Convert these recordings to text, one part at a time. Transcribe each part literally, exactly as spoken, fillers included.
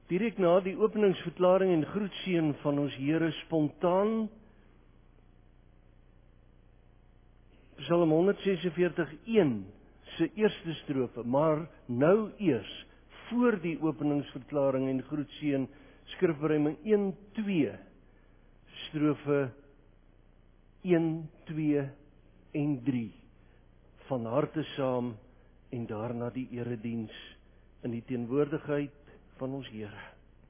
Direk na die openingsverklaring en groetseën van ons Here spontaan, Psalm honderdsesenveertig een se eerste strofe, maar nou eers, voor die openingsverklaring en groetseën, skrifberuiming een twee, strofe een, twee en drie, van harte saam en daarna die erediens in die teenwoordigheid van ons Here.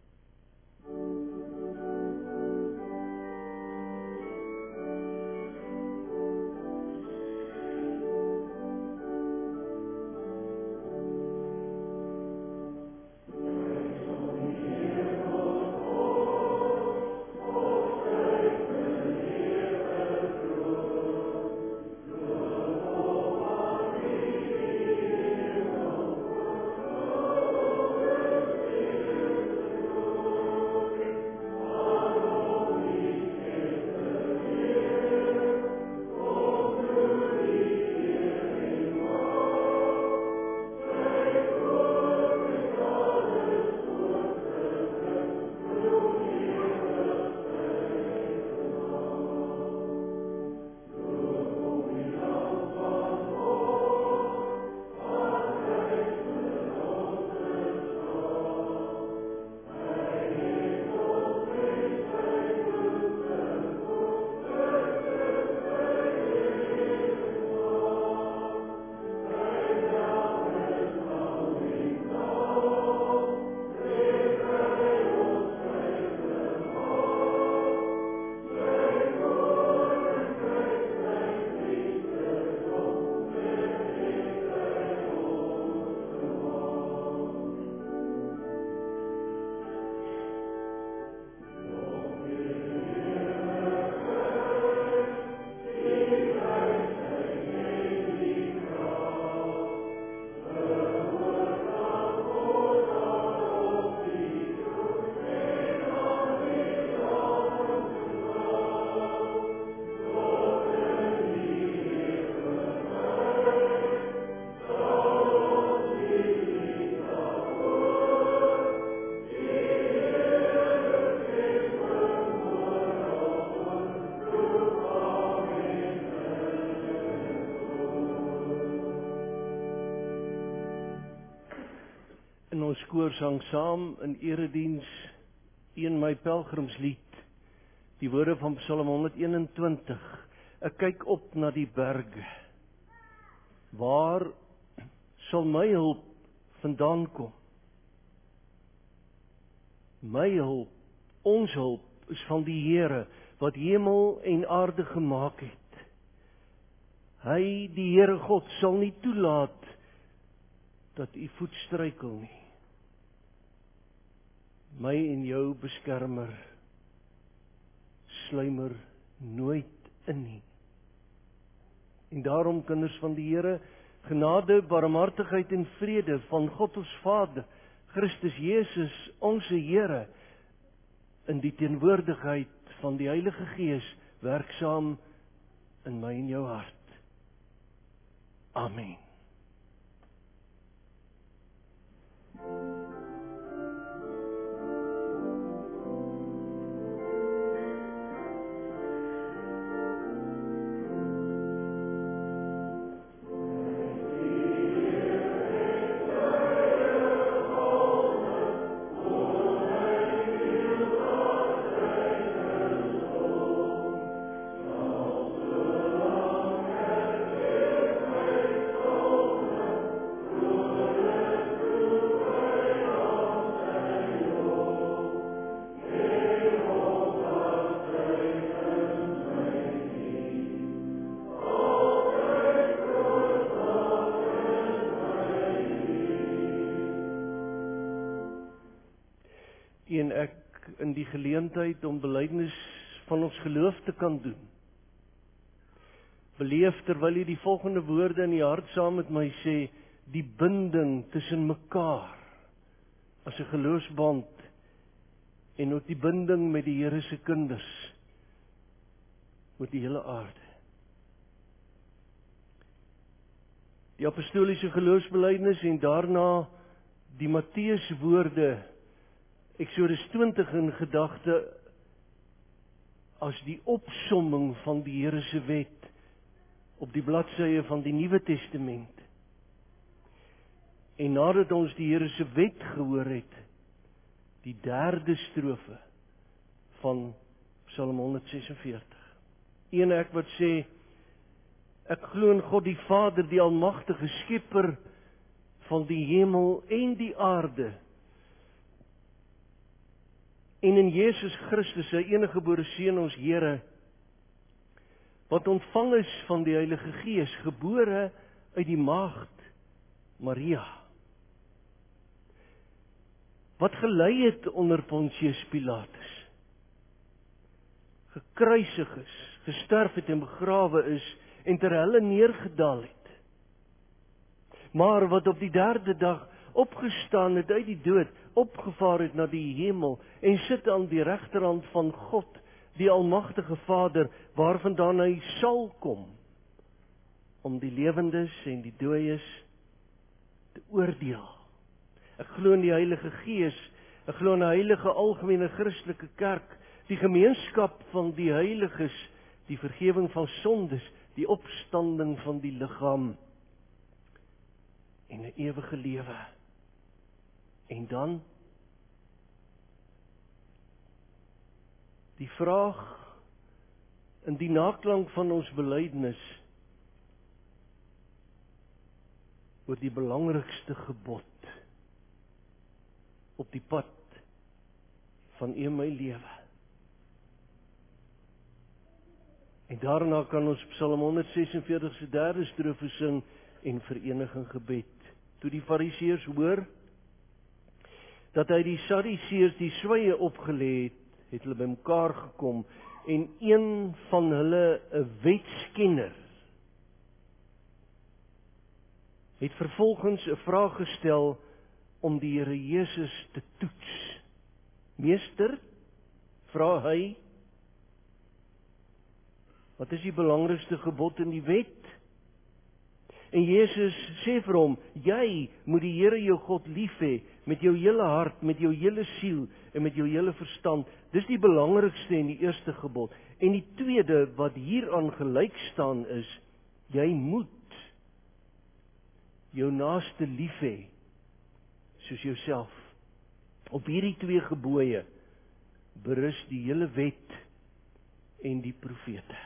In ons koor sang saam in erediens een my pelgrimslied, die woorde van Psalm honderdeenentwintig. Ek kyk op na die berge. Waar sal my hulp vandaan kom? My hulp, ons hulp, is van die Here, wat hemel en aarde gemaak het. Hy, die Here God, sal nie toelaat dat u voet struikel nie. My en jou beskermer sluimer nooit in nie. En daarom, kinders van die Here, genade, barmhartigheid en vrede van God ons Vader, Christus Jesus, onze Here, in die teenwoordigheid van die Heilige Gees, werksaam in my en jou hart. Amen. En ek in die geleentheid om belydenis van ons geloof te kan doen, beleef terwyl jy die volgende woorde in die hart saam met my sê, die binding tussen mekaar, as 'n geloofsband, en ook die binding met die Here se kinders, met die hele aarde. Die apostoliese geloofsbelijdenis en daarna die Matteus woorde Eksodus twintig in gedagte as die opsomming van die Here se wet op die bladsye van die Nuwe Testament. En nadat ons die Here se wet gehoor het, die derde strofe van Psalm honderd sesenveertig. Een ek wat sê, ek glo in God die Vader, die almagtige skepper van die hemel en die aarde, en in Jesus Christus, sy eniggebore Seun, ons Here, wat ontvang is van die Heilige Gees, gebore uit die maagd Maria, wat gelei het onder Pontius Pilatus, gekruisig is, gesterf het en begrawe is, en ter helle neergedaal het, maar wat op die derde dag opgestaan het uit die dood, opgevaar het na die hemel, en sit aan die regterhand van God, die almagtige Vader, waarvandaan hy sal kom, om die lewendes en die dooies te oordeel. Ek glo in die Heilige Gees, ek glo in 'n heilige algemene Christelike kerk, die gemeenskap van die heiliges, die vergifnis van sondes, die opstanding van die liggaam, en 'n ewige lewe. En dan die vraag in die naklank van ons belydenis oor die belangrikste gebod op die pad van u en my lewe. En daarna kan ons Psalm honderd sesenveertig se derde strofe sing en vereniging gebed. Toe die Fariseërs hoor dat hy die Sadduseërs die sweye opgelê het, het hulle bymekaar gekom en een van hulle, 'n wetskenner, het vervolgens 'n vraag gestel om die Here Jesus te toets. Meester, vra hy, wat is die belangrikste gebod in die wet? En Jesus sê vir hom, jy moet die Here jou God lief hê, met jou hele hart, met jou hele siel en met jou hele verstand. Dis die belangrikste en die eerste gebod. En die tweede wat hieraan gelyk staan is, jy moet jou naaste lief hê, soos jouself. Op hierdie twee gebooie berus die hele wet en die profete.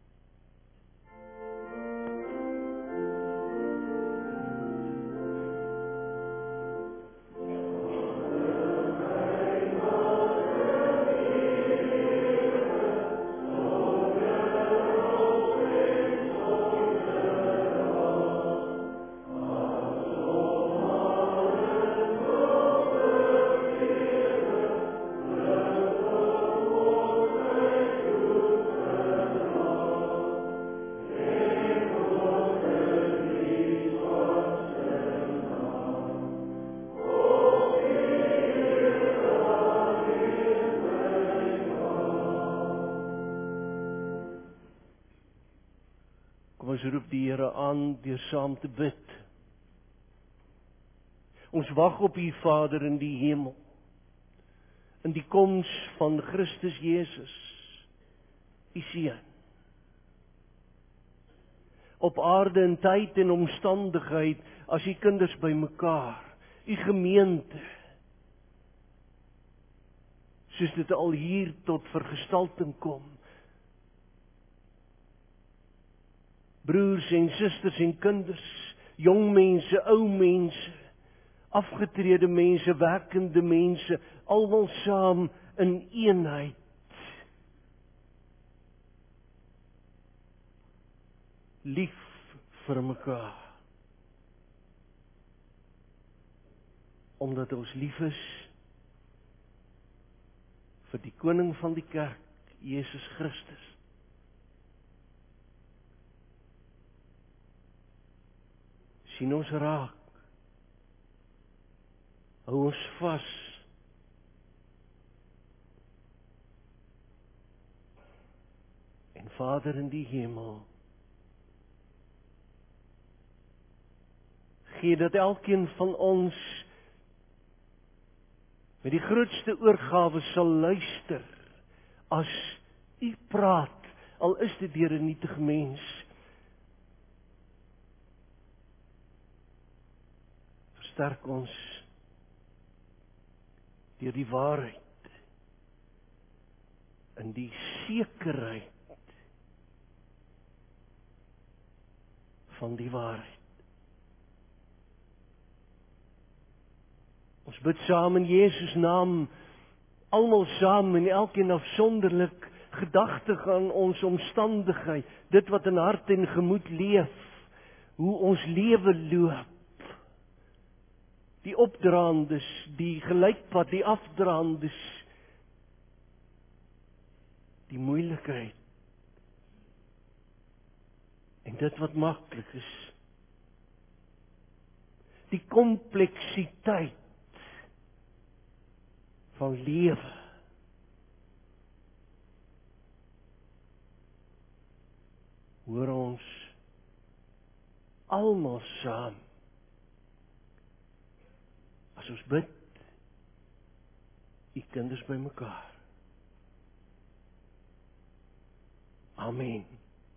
Ons roep die Here aan deur saam te bid. Ons wag op U Vader in die hemel, in die koms van Christus Jesus, U Seun. Op aarde in tyd en omstandigheid, as U kinders bymekaar, U gemeente, soos dit al hier tot vergestalting kom. Broers en susters en kinders, jong mense, ou mense, afgetrede mense, werkende mense, almal saam in eenheid. Lief vir mekaar. Omdat ons lief is vir die koning van die kerk, Jesus Christus. Sien ons raak, hou ons vas, en Vader in die hemel, gee dat elkeen van ons met die grootste oorgawe sal luister as U praat, al is dit deur 'n nietige mens. Versterk ons deur die waarheid in die sekerheid van die waarheid. Ons bid saam in Jesus naam, almal saam en elkeen afsonderlik, gedagtig aan ons omstandigheid, dit wat in hart en gemoed leef, hoe ons lewe loop, die opdraandes, die gelykpad, die afdraandes, die moeilikheid, en dit wat maklik is, die kompleksiteit van lewe. Hoor ons almal saam as ons bid, U kinders bymekaar. Amen.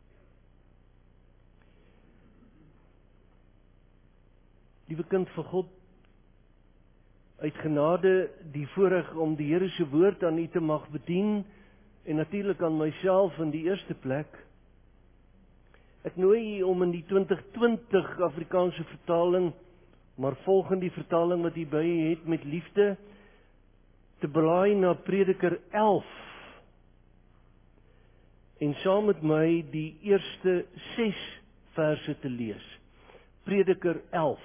Liewe kind van God, uit genade die voorreg om die Here se woord aan U te mag bedien, en natuurlik aan myself in die eerste plek. Ek nooi U om in die twintig twintig Afrikaanse vertaling, maar volgens die vertaling wat U by U het, met liefde, te blaai na Prediker elf, en saam met my die eerste ses verse te lees. Prediker elf.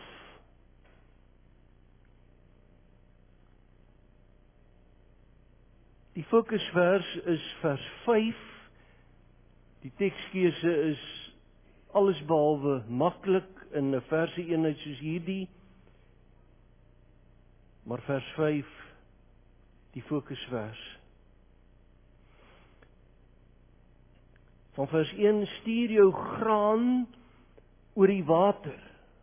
Die fokusvers is vers vyf. Die tekskeuse is alles behalwe maklik in 'n verse eenheid soos hierdie. Maar vers vyf, die fokusvers. Van vers een, stuur jou graan oor die water,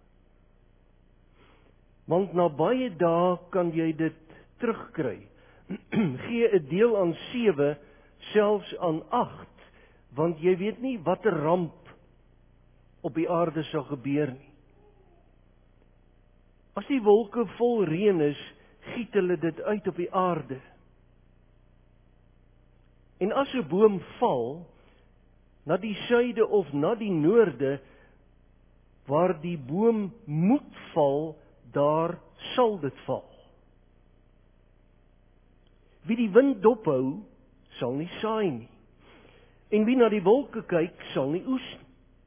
want na baie dae kan jy dit terugkry. Gee 'n deel aan sewe, selfs aan agt, want jy weet nie watter ramp op die aarde sal gebeur nie. As die wolke vol reën is, giet hulle dit uit op die aarde. En as 'n boom val, na die suide of na die noorde, waar die boom moet val, daar sal dit val. Wie die wind dophou, sal nie saai nie. En wie na die wolke kyk, sal nie oes nie.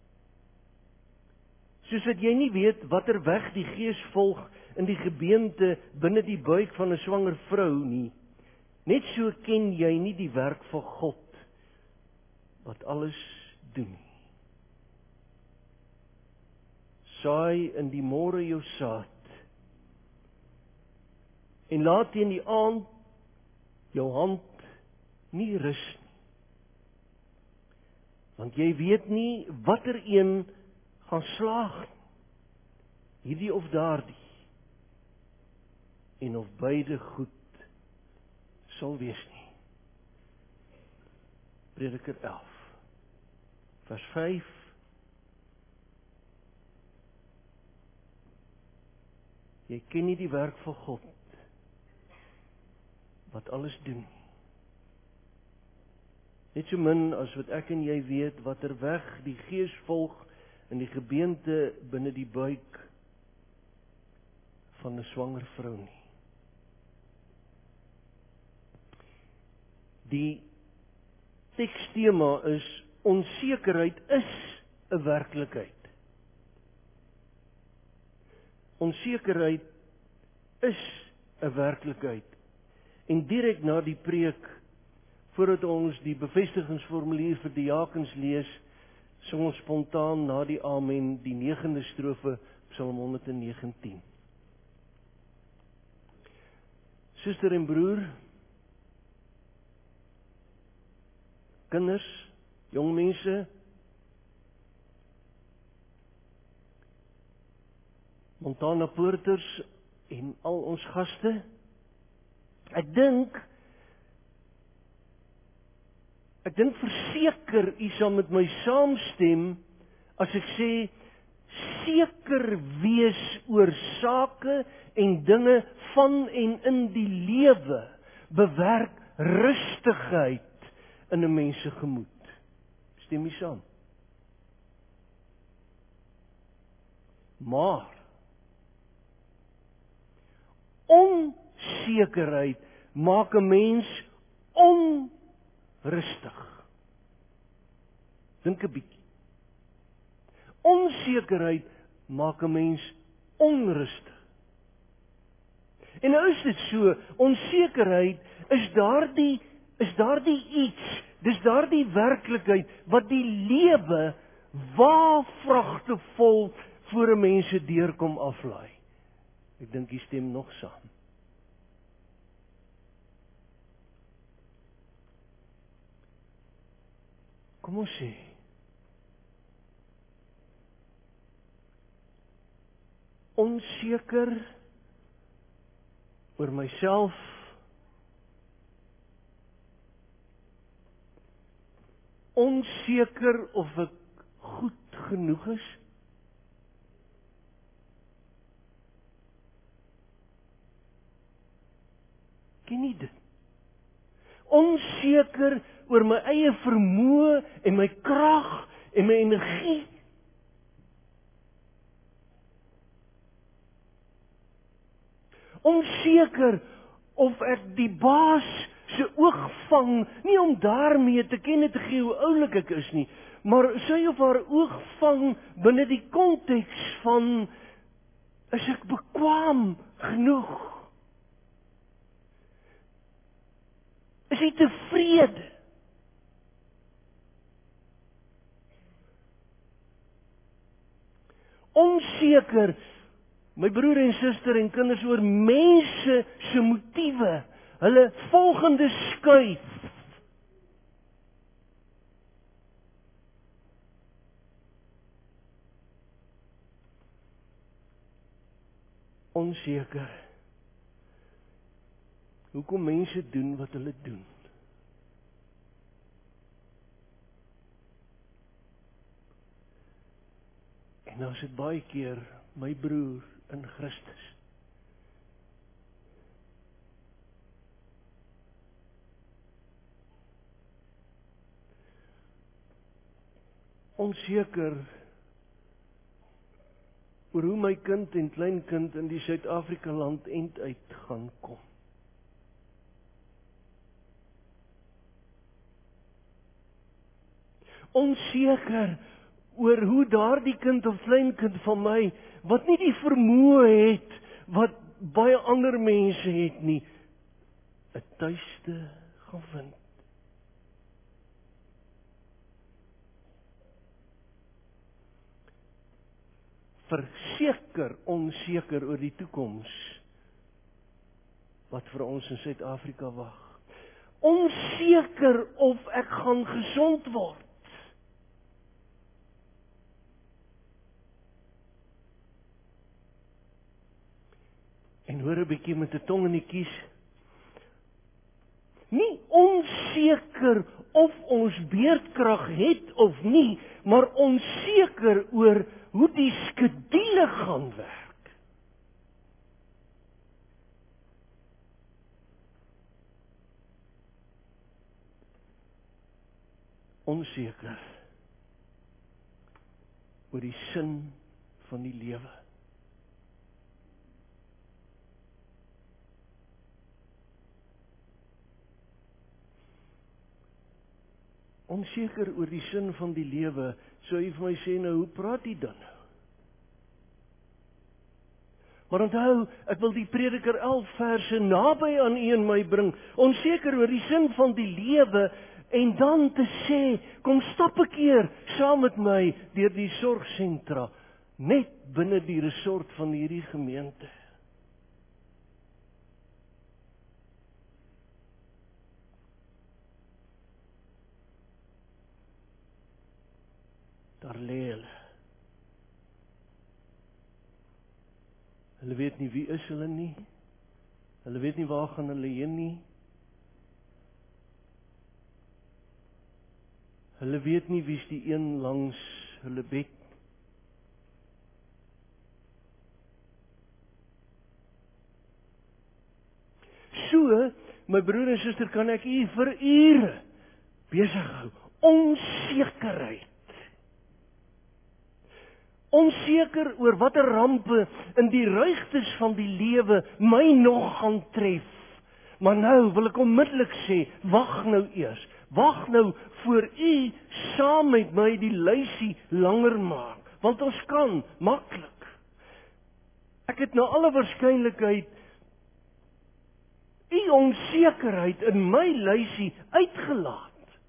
Soos dat jy nie weet watter weg die Gees volg in die gebeente binne die buik van 'n swanger vrou nie. Net so ken jy nie die werk van God wat alles doen. Saai in die môre jou saad, en laat teen die aand jou hand nie rus nie. Want jy weet nie watter een gaan slaag, hierdie of daardie, en of beide goed sal wees nie. Prediker elf, vers vyf. Jy ken nie die werk van God wat alles doen. Net so min as wat ek en jy weet watter weg die Gees volg in die gebeente binne die buik van 'n swanger vrou nie. Die tekstema is onsekerheid is 'n werklikheid. Onsekerheid is 'n werklikheid. En direk na die preek, voordat ons die bevestigingsformulier vir diakens lees, sing ons spontaan na die amen die negende strofe Psalm honderdnegentien. Suster en broer, kinders, jong mense, Montana Poorters en al ons gaste, Ek dink ek dink verseker u sal met my saamstem as ek sê seker wees oor sake en dinge van en in die lewe bewerk rustigheid in 'n mens se gemoed. Stem jy saam? Maar onsekerheid maak 'n mens onrustig. Dink 'n bietjie. Onsekerheid maak 'n mens onrustig. En nou is dit so, onsekerheid is daardie is daardie iets, dis daardie werklikheid wat die lewe waar vragtevol voor 'n mens se deur kom aflaai. Ek dink jy stem nog saam. Kom ons sê onseker oor myself, onseker of ek goed genoeg is, ken nie dit. Onseker oor my eie vermoë en my krag en my energie. Onseker of ek die baas se oog vang, nie om daarmee te kenne te gee hoe oulik ek is nie, maar sy of haar oog vang binne die konteks van, is ek bekwaam genoeg? Is hy tevrede? Onseker, my broer en suster en kinders, oor mense se motiewe, hulle volgende skuif. Onseker. Hoekom mense doen wat hulle doen? En nou is dit baie keer my broer in Christus. Onseker oor hoe my kind en kleinkind in die Suid-Afrika land end uit gaan kom. Onseker oor hoe daardie kind of kleinkind van my, wat nie die vermoë het, wat baie ander mense het nie, 'n tuiste gaan vind. Verseker onseker oor die toekoms wat vir ons in Suid-Afrika wag. Onseker of ek gaan gesond word. En hoor 'n bietjie met 'n tong in die kies. Nie onseker of ons beerdkrag het of nie, maar onseker oor hoe die skedule gaan werk. Onseker oor die sin van die lewe. Onseker oor die sin van die lewe, sou jy vir my sê, nou, hoe praat jy dan nou? Maar onthou, ek wil die Prediker elf verse naby aan u en my bring, onseker oor die sin van die lewe, en dan te sê, kom stap 'n keer saam met my deur die sorgsentra, net binne die resort van hierdie gemeente. Daar lê hulle. Hulle weet nie wie is hulle nie. Hulle weet nie waar gaan hulle heen nie. Hulle weet nie wie's die een langs hulle bed. So, my broer en suster, kan ek u vir ure besig hou. Onsekerheid. Onseker oor watter rampe in die ruigtes van die lewe my nog gaan tref. Maar nou wil ek onmiddellik sê, wag nou eers. Wag nou voor u saam met my die lysie langer maak. Want ons kan, maklik. Ek het na alle waarskynlikheid u onsekerheid in my lysie uitgelaat.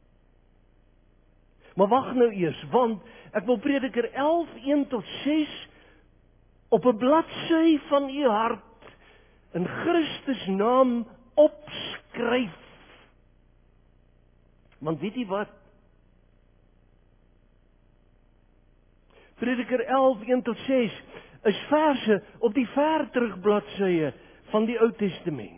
Maar wag nou eers, want ek wil Prediker elf, een tot ses op 'n bladsy van u hart in Christus naam opskryf. Want weet jy wat? Prediker elf, een tot ses is verse op die ver terug bladsye van die Ou Testament.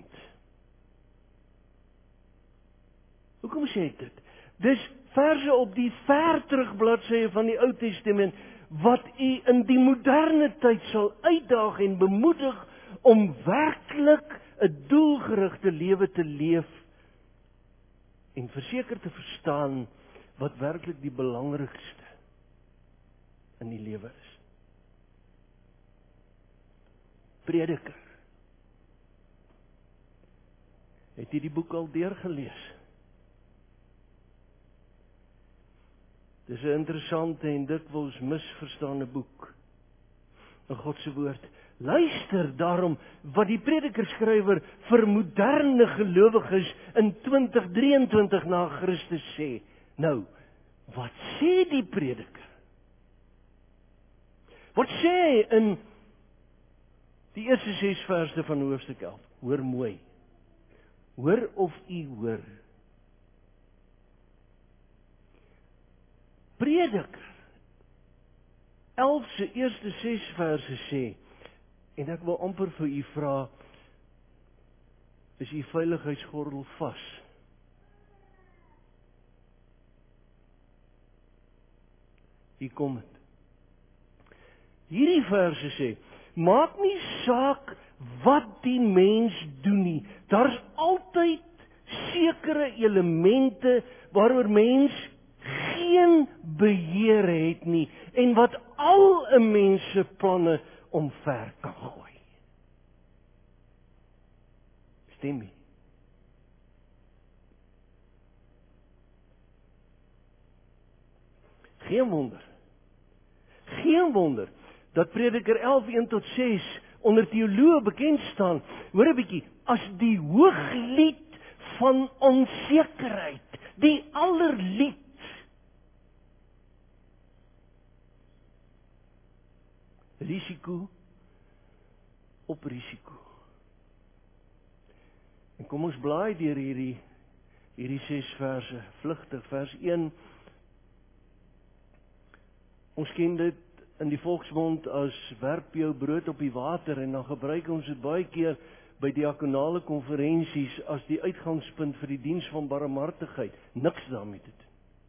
Hoekom sê ek dit? Dis verse op die ver terug bladsye van die Ou Testament wat u in die moderne tyd sal uitdaag en bemoedig om werklik 'n doelgerigte lewe te leef en verseker te verstaan wat werklik die belangrikste in die lewe is. Prediker. Het jy die boek al deurgelees? Dis 'n interessante en dikwels misverstane boek in God se woord. Luister daarom wat die Predikerskrywer vir moderne gelowiges in twintig drieëntwintig na Christus sê. Nou, wat sê die Prediker? Wat sê hy in die eerste ses verse van hoofstuk elf? Hoor mooi. Hoor of u hoor. Prediker elf se eerste ses verse sê, en ek wil amper vir u vra, is u veiligheidsgordel vas? Hier kom dit. Hierdie verse sê, maak nie saak wat die mens doen nie. Daar's altyd sekere elemente waaroor mens geen beheer het nie en wat al 'n mens se planne omver kan gooi. Stem nie? Geen wonder. Geen wonder dat Prediker elf, een tot ses onder teoloë bekend staan. Hoor 'n bietjie, as die hooglied van onsekerheid, die allerlied. Risiko op risiko. En kom ons blaai deur hierdie hierdie ses verse, vlugtig. Vers een. Ons ken dit in die volksmond as werp jou brood op die water, en dan gebruik ons dit baie keer by diakonale konferensies as die uitgangspunt vir die diens van barmhartigheid. Niks daarmee te doen.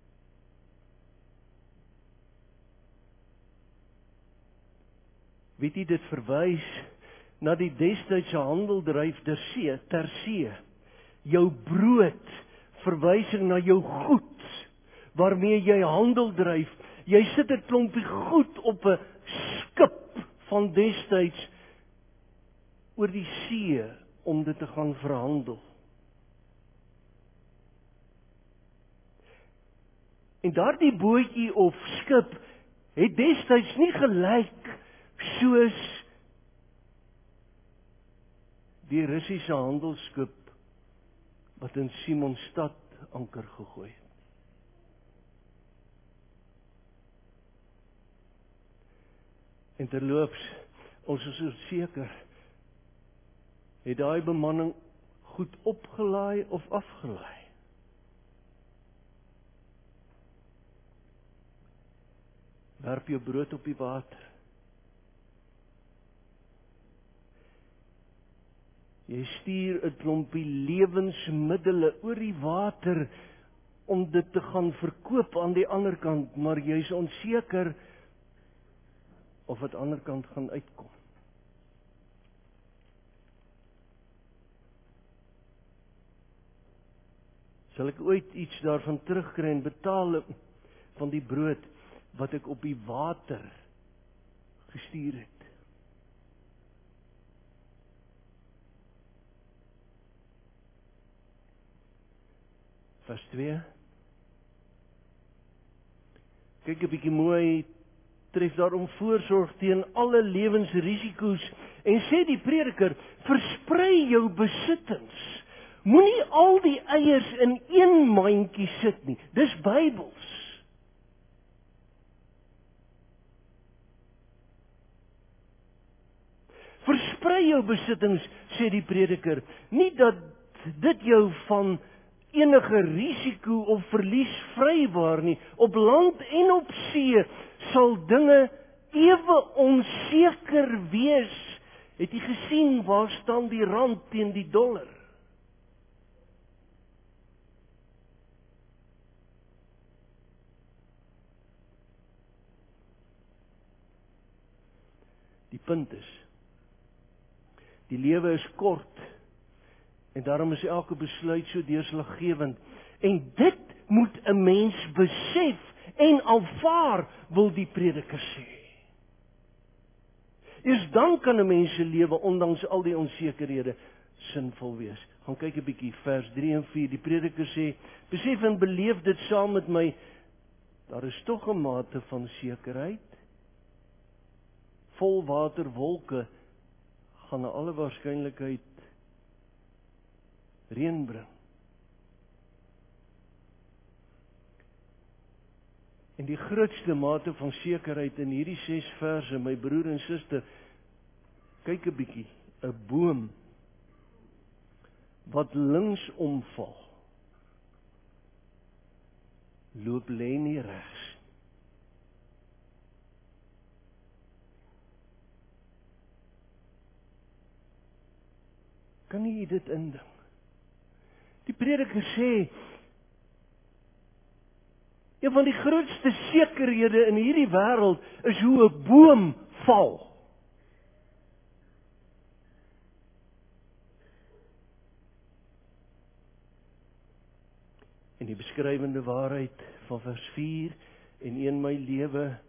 Weet jy, dit verwys na die destydse handeldryf ter see, ter see. Jou brood, verwysing na jou goed, waarmee jy handel dryf. Jy sit 'n klompie goed op 'n skip van destyds oor die see om dit te gaan verhandel. En daardie bootjie of skip het destyds nie gelyk soos die Russiese handelsskip wat in Simonstad anker gegooi het. En terloops, ons is so seker, het daai bemanning goed opgelaai of afgelaai? Werp jou brood op die water. Jy stuur 'n klompie lewensmiddele oor die water om dit te gaan verkoop aan die ander kant, maar jy's onseker of dit ander kant gaan uitkom. Sal ek ooit iets daarvan terugkry en betaal van die brood wat ek op die water gestuur het? Vers twee. Kyk 'n bietjie mooi, tref daarom voorsorg teen alle lewensrisiko's en sê die prediker, versprei jou besittings. Moenie al die eiers in een mandjie sit nie. Dis Bybels. Versprei jou besittings, sê die prediker. Nie dat dit jou van enige risiko of verlies vrywaar nie. Op land en op see sal dinge ewe onseker wees. Het jy gesien waar staan die rand teen die dollar? Die punt is, die lewe is kort en daarom is elke besluit so deurslaggewend. En dit moet 'n mens besef en aanvaar, wil die prediker sê. Eers dan kan 'n mens se lewe ondanks al die onsekerhede sinvol wees. Gaan kyk 'n bietjie vers drie en vier. Die prediker sê, besef en beleef dit saam met my, daar is tog 'n mate van sekerheid. Vol waterwolke gaan na alle waarskynlikheid reën bring. En die grootste mate van sekerheid in hierdie ses verse, my broer en suster, kyk 'n bietjie, 'n boom wat links omval, loop lê nie regs. Kan jy dit indink? Die prediker sê, een van die grootste sekerhede in hierdie wêreld is hoe 'n boom val. En die beskrywende waarheid van vers vier en een my lewe,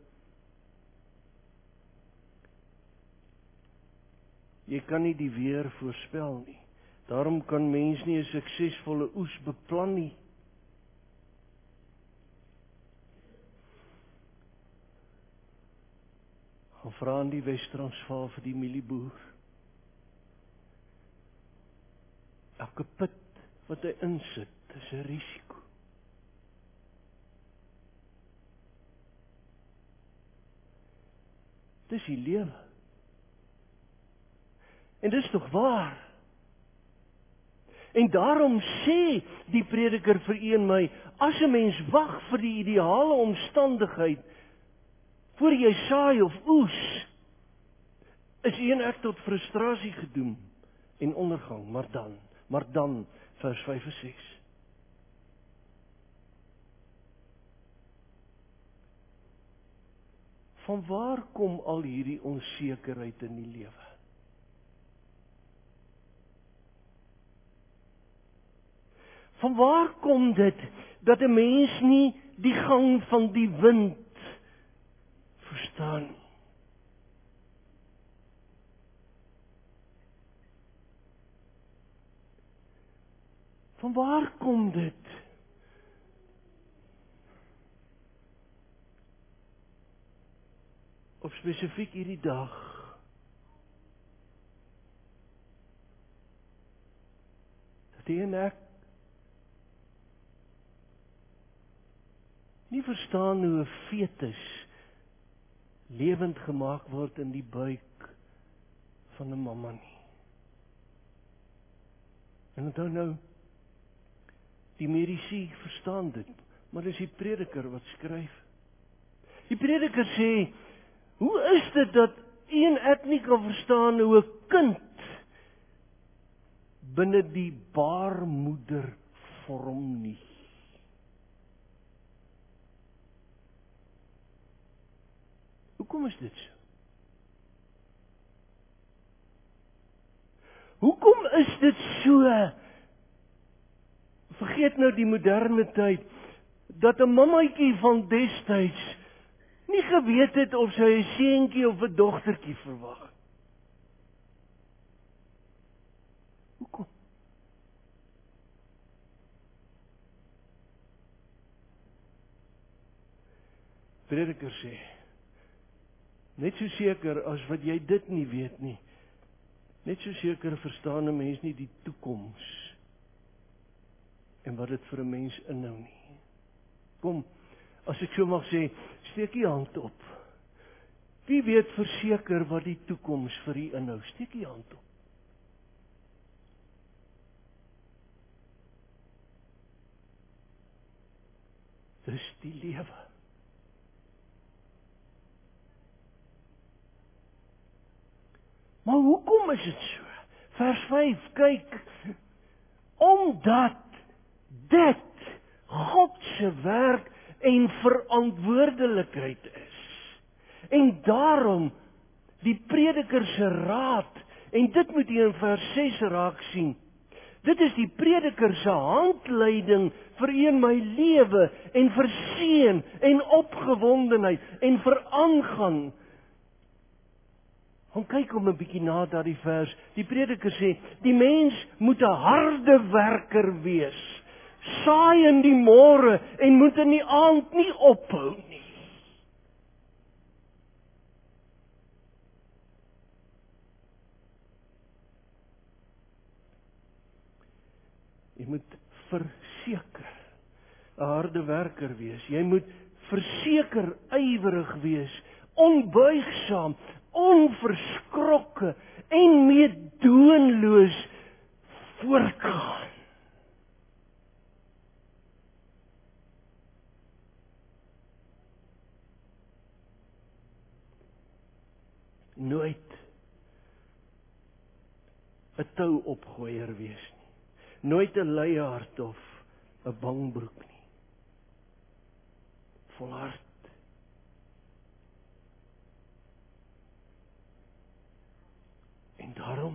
jy kan nie die weer voorspel nie. Daarom kan mens nie 'n suksesvolle oes beplan nie. Gaan vra in die Wes-Transvaal vir die mielieboer. Elke put wat hy insit, is 'n risiko. Dis die lewe. En dis tog waar. En daarom sê die prediker vir u en my, as 'n mens wag vir die ideale omstandigheid, voor jy saai of oes, is een ek tot frustrasie gedoem en ondergang. Maar dan, maar dan, vers vyf en ses. Van waar kom al hierdie onsekerheid in die lewe? Van waar kom dit dat 'n mens nie die gang van die wind verstaan? Van waar kom dit? Of spesifiek hierdie dag, dat jy en ek nie verstaan hoe 'n fetus lewend gemaak word in die buik van 'n mamma nie. En onthou nou, die mediese verstaan dit, maar dis die prediker wat skryf. Die prediker sê, hoe is dit dat een ek nie kan verstaan hoe 'n kind binne die baarmoeder vorm nie. Hoekom is dit so? Hoekom is dit so? Vergeet nou die moderne tyd, dat 'n mammaatjie van destyds nie geweet het of sy 'n seentjie of 'n dogtertjie verwag. Hoekom? Prediker sê, net so seker as wat jy dit nie weet nie, net so seker verstaan 'n mens nie die toekoms en wat dit vir 'n mens inhou nie. Kom, as ek so mag sê, steek jy hand op. Wie weet verseker wat die toekoms vir u inhou? Steek jy hand op. Dis die lewe. Maar hoekom is dit so? Vers vyf, kyk, omdat dit God se werk en verantwoordelikheid is. En daarom die prediker se raad, en dit moet jy in vers ses raak sien. Dit is die prediker se handleiding vir een my lewe en vir seën en opgewondenheid en vir aangaan. Kom kyk om 'n bietjie na daardie vers. Die prediker sê, die mens moet 'n harde werker wees. Saai in die môre en moet in die aand nie ophou nie. Jy moet verseker 'n harde werker wees. Jy moet verseker ywerig wees, onbuigsaam, onverskrokke en meedoenloos voortgaan. Nooit 'n tou opgooier wees nie. Nooit 'n luiaard of 'n bangbroek nie. Volhard. En daarom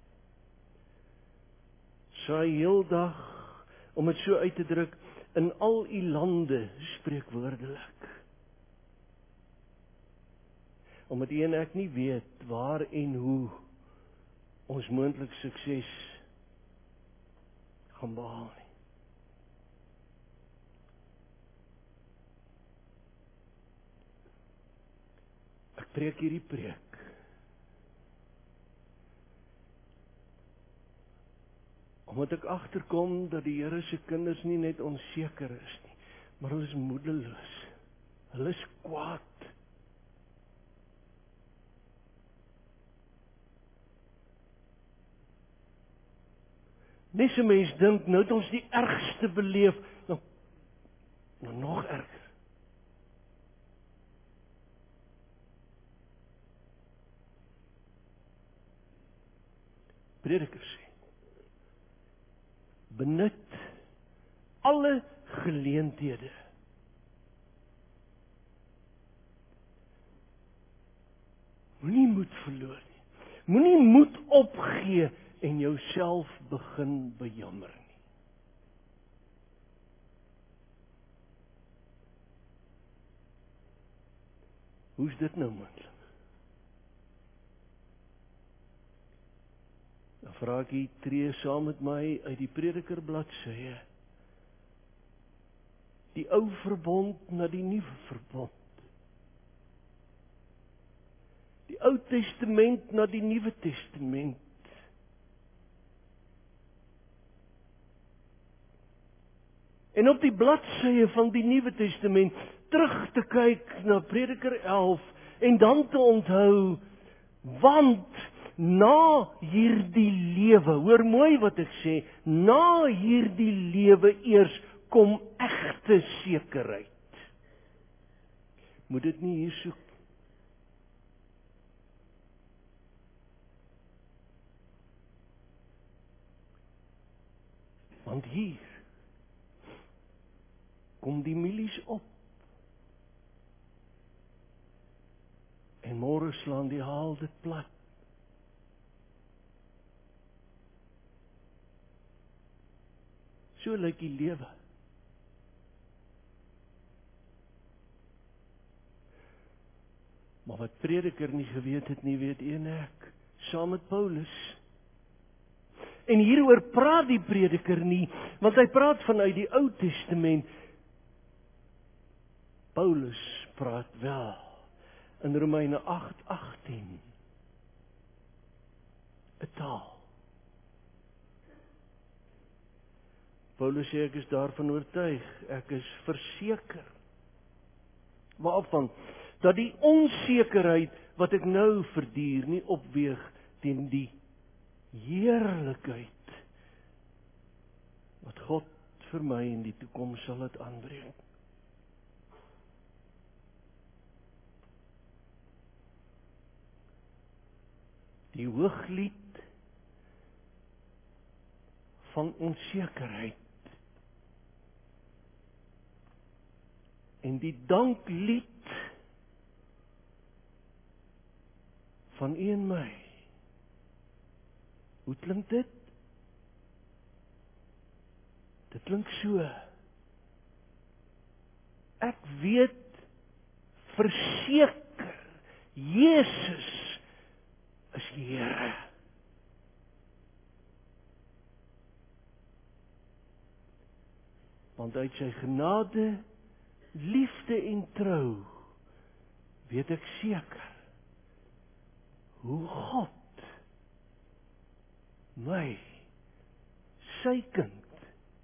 saai heeldag, om dit so uit te druk, in al u lande spreekwoordelik. Omdat u en ek nie weet waar en hoe ons moontlik sukses gaan behaal nie. Ek preek hierdie preek omdat ek agterkom dat die Here se kinders nie net onseker is nie, maar hulle is moedeloos. Hulle is kwaad. Nes 'n mens dink, nou het ons die ergste beleef, nou, nou nog erger. Prediker sê, benut alle geleenthede moenie moed verloor nie. Moenie moed opgee en jouself begin bejammer nie. Hoe is dit nou moontlik? Dan vra ek jy tree saam met my uit die Prediker bladsye. Die ou verbond na die nuwe verbond. Die Ou Testament na die Nuwe Testament. En op die bladsye van die Nuwe Testament terug te kyk na Prediker elf en dan te onthou, want na hierdie lewe, hoor mooi wat ek sê, na hierdie lewe eers kom egte sekerheid. Moet dit nie hier soek. Want hier kom die milies op. En môre slaan die haal dit plat. So lyk die lewe. Maar wat Prediker nie geweet het nie, weet een ek, saam met Paulus. En hieroor praat die Prediker nie, want hy praat vanuit die Ou Testament. Paulus praat wel in Romeine agt agttien. 'n taal. Paulus sê ek is daarvan oortuig, ek is verseker. Waarvan? Dat die onsekerheid wat ek nou verduur nie opweeg teen die heerlikheid wat God vir my in die toekoms sal het aanbring. Die hooglied van onsekerheid en die danklied van U en my. Hoe klink dit? Dit klink so. Ek weet verseker, Jesus is die Here. Want uit sy genade, liefde en trou, weet ek seker, hoe God my, sy kind,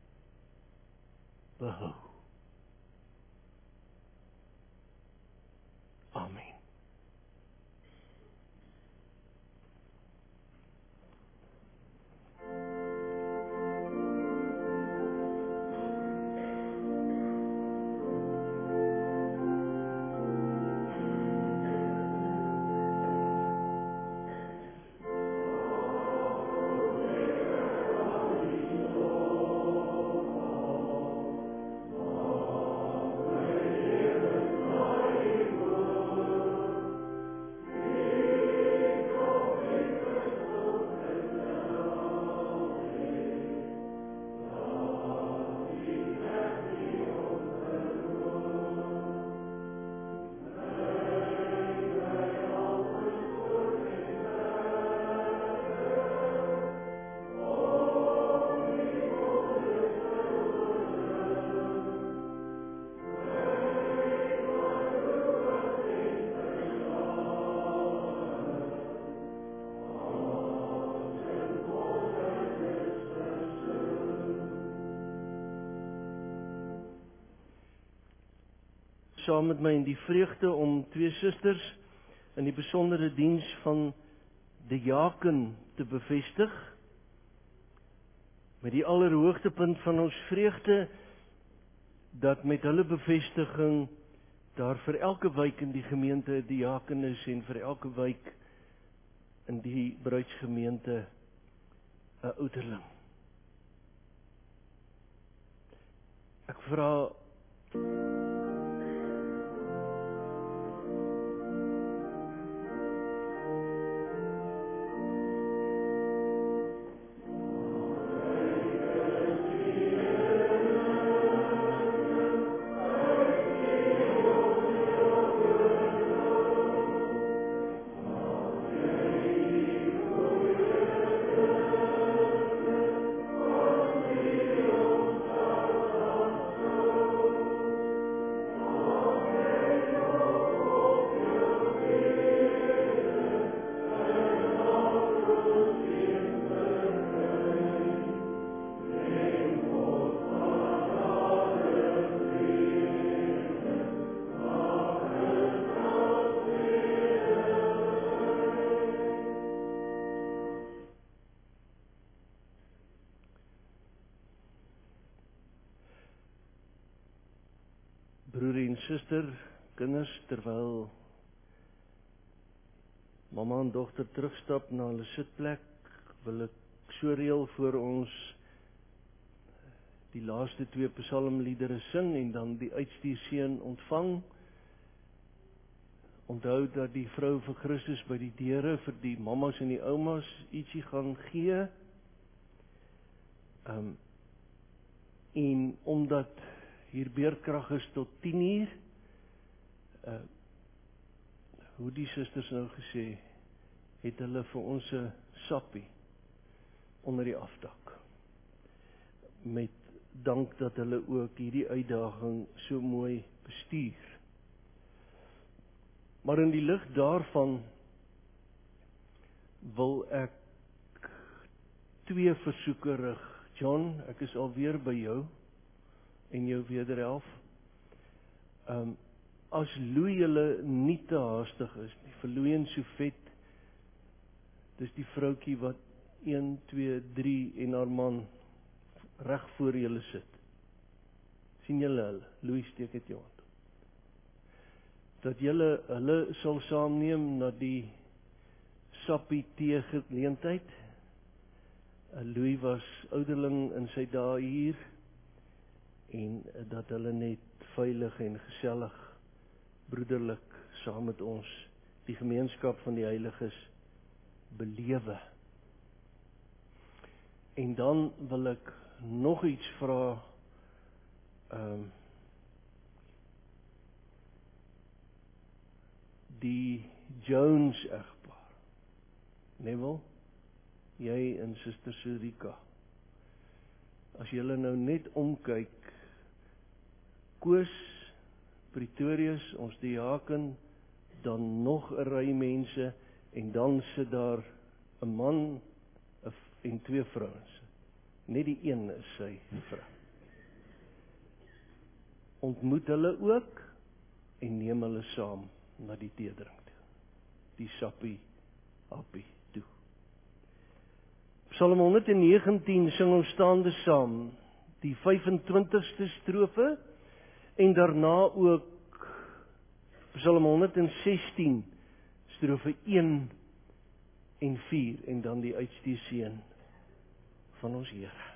behou. Amen. Saam met my in die vreugde om twee susters in die besondere diens van die diaken te bevestig. Met die allerhoogtepunt van ons vreugde, dat met hulle bevestiging, daar vir elke wijk in die gemeente 'n diaken is en vir elke wijk in die bruidsgemeente 'n ouderling. Ek vra broer en suster, kinders, terwyl mamma en dogter terugstap na hulle sitplek, wil ek so reël voor ons die laaste twee psalmliedere sing en dan die uitstuurseën ontvang. Onthou dat die vrou vir Christus by die deure vir die mammas en die oumas ietsie gaan gee. Um, en omdat hier beerkrag is tot tien uur, uh, hoe die susters nou gesê, het hulle vir ons 'n sappie onder die afdak. Met dank dat hulle ook hierdie uitdaging so mooi bestuur. Maar in die lig daarvan wil ek twee versoeke rig. John, ek is alweer by jou en jou wederhelf. Um, as Louis julle nie te haastig is nie, vir Louis en Sofet, dis die vroutjie wat een, twee, drie en haar man reg voor julle sit. Sien julle hulle? Louis, steek het jou hand. Dat julle hulle sal saamneem na die sappie tee geleentheid. Louis was ouderling in sy dae hier en dat hulle net veilig en gesellig, broederlik saam met ons die gemeenskap van die heiliges belewe. En dan wil ek nog iets vra. Um, die Jones egpaar. Neville, jy en Suster Surika. As julle nou net omkyk, Koos, Pretorius, ons diaken, dan nog 'n ry mense en dan sit daar 'n man en twee vrouens. Net die een is sy vrou. Ontmoet hulle ook en neem hulle saam na die teedrink toe. Die sappie, happie toe. Psalm honderd negentien sing ons staande saam die vyf en twintigste strofe en daarna ook Psalm honderd sestien strofe een en vier en dan die uitstuurseën van ons Here.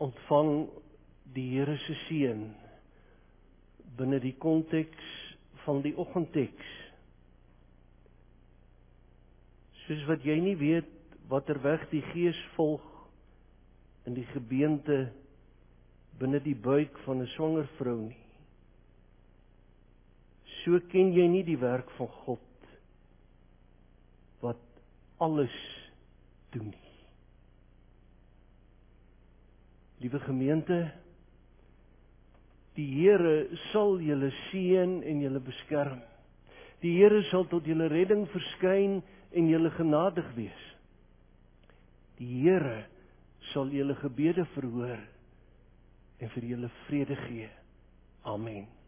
ontvang die Here se seën binne die konteks van die oggendteks. Soos wat jy nie weet watter weg die Gees volg in die gebeente binne die buik van 'n swanger vrou nie. So ken jy nie die werk van God wat alles doen nie. Liewe gemeente, die Here sal julle seën en julle beskerm. Die Here sal tot julle redding verskyn en julle genadig wees. Die Here sal julle gebede verhoor en vir julle vrede gee. Amen.